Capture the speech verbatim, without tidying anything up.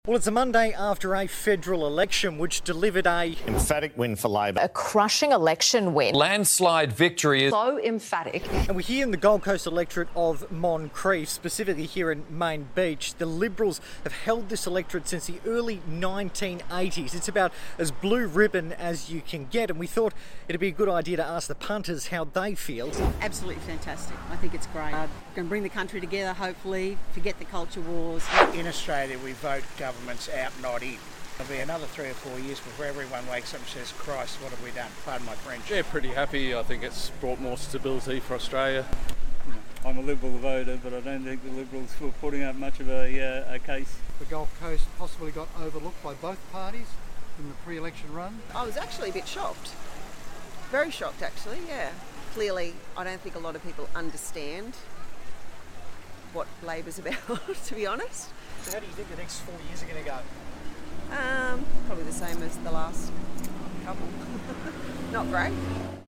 Well, it's a Monday after a federal election which delivered a emphatic win for Labor. A crushing election win. Landslide victory. So emphatic. And we're here in the Gold Coast electorate of Moncrief, specifically here in Main Beach. The Liberals have held this electorate since the early nineteen eighties. It's about as blue ribbon as you can get, and we thought it'd be a good idea to ask the punters how they feel. Absolutely fantastic. I think it's great. Uh, going to bring the country together, hopefully, forget the culture wars. In Australia, we vote governments out, not in. There'll be another three or four years before everyone wakes up and says, Christ, what have we done? Pardon my French. Yeah, pretty happy. I think it's brought more stability for Australia. I'm a Liberal voter, but I don't think the Liberals were putting up much of a, uh, a case. The Gold Coast possibly got overlooked by both parties in the pre-election run. I was actually a bit shocked. Very shocked, actually, yeah. Clearly, I don't think a lot of people understand what Labor's about, to be honest. So how do you think the next four years are going to go? Um, probably the same as the last couple. Not great.